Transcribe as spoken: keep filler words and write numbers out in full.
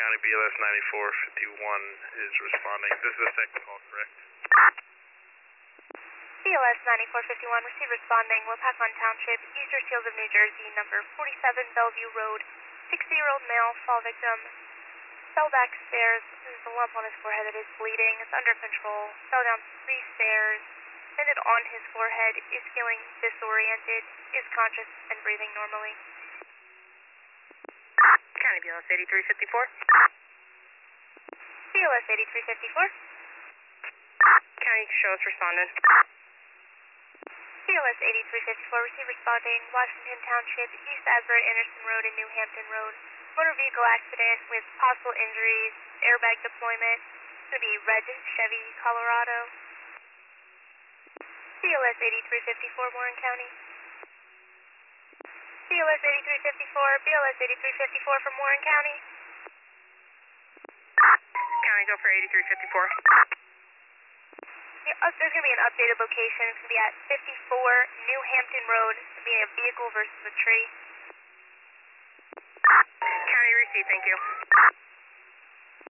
County B L S ninety-four fifty-one is responding. This is a second call, correct? B L S ninety-four fifty-one, receive responding, Wapakon Township, Eastern Seals of New Jersey, number forty-seven Bellevue Road, sixty-year-old male, fall victim, fell back stairs, there's a lump on his forehead that is bleeding, it's under control, fell down three stairs, landed on his forehead, is feeling disoriented, is conscious and breathing normally. County B L S eighty-three fifty-four. B L S eighty-three fifty-four. County show us responding. B L S eighty-three fifty-four, receive responding, Washington Township, East Asbury Anderson Road and New Hampton Road. Motor vehicle accident with possible injuries, airbag deployment. It's going to be Red Chevy, Colorado. B L S eighty-three fifty-four, Warren County. B L S eighty-three fifty-four, B L S eighty-three fifty-four from Warren County. County go for eighty-three fifty-four. Yeah, uh, there's going to be an updated location. It's going to be at fifty-four New Hampton Road. It's going to be a vehicle versus a tree. County receipt, thank you.